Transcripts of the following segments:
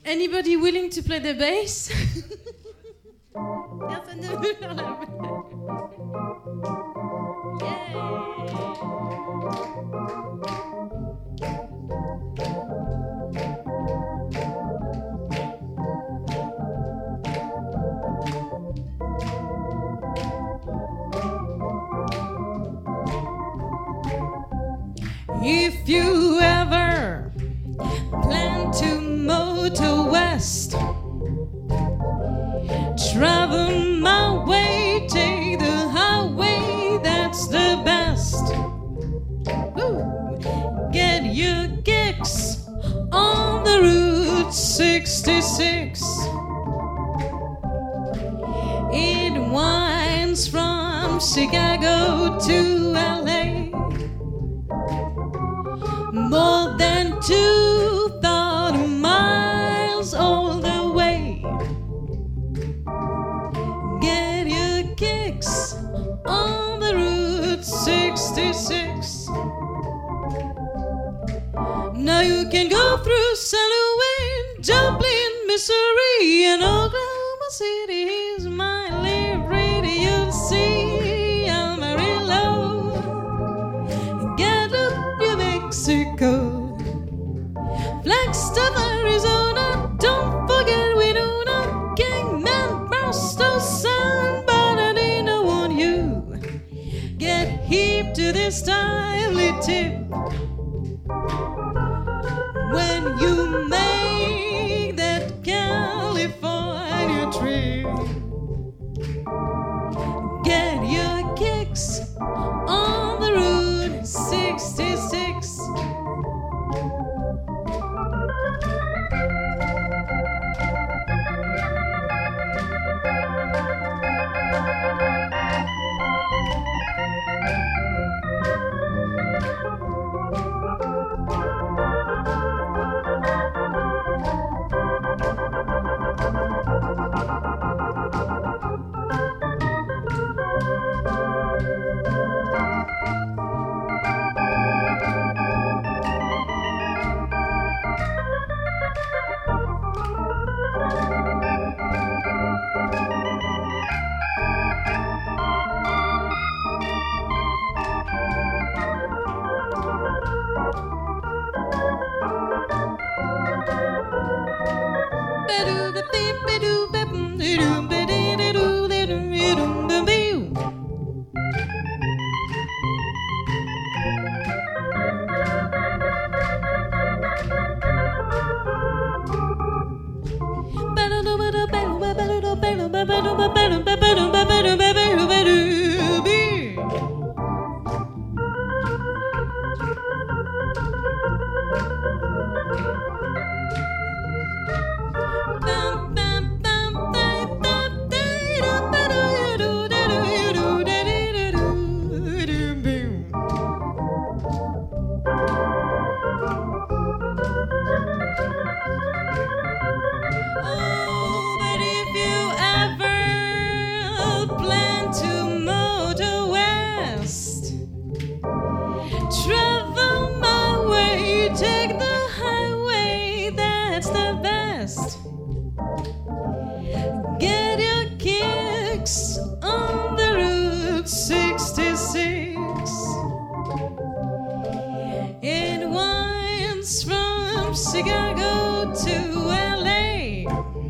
Anybody willing to play the bass? Personne ne veut faire la basse. If you ever plan to motor west, travel my way, take the highway, that's the best. Woo. Get your kicks on the Route 66. It winds from Chicago to LA. More than 2,000 miles all the way. Get your kicks on the Route 66. Now you can go through San Luis, Joplin, Missouri, and Oklahoma City is my liberty. You'll see Amarillo. Get up New Mexico, Flagstaff, Arizona. Don't forget Winona, Kingman, Barstow, San Bernardino. Want you get hip to this timely tip when you make that California trip. Get your kicks on the Route 66. Get your kicks on the Route 66. It winds from Chicago to LA.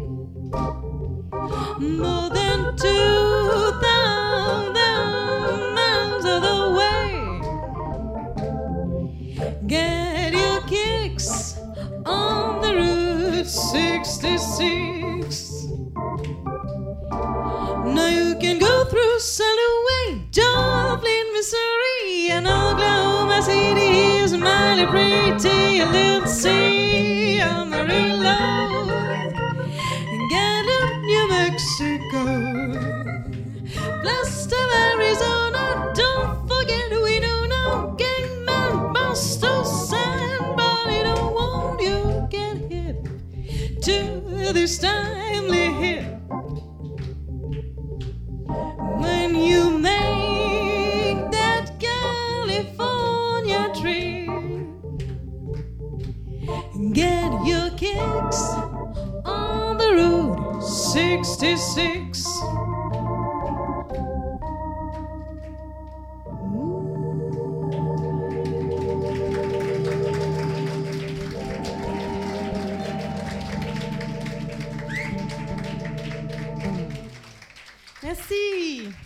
More than 2,000 miles of the way. Get your kicks on the Route 66. Now you can go through San Luis, Joplin, Missouri, and Oklahoma City is mighty pretty. A little sea, Amarillo, get up New Mexico, Flagstaff, Arizona. Don't forget Winona, Kingman, Barstow, San Bernardino. Won't you get hip to this timely hit when you make that California trip? Get your kicks 66. Merci.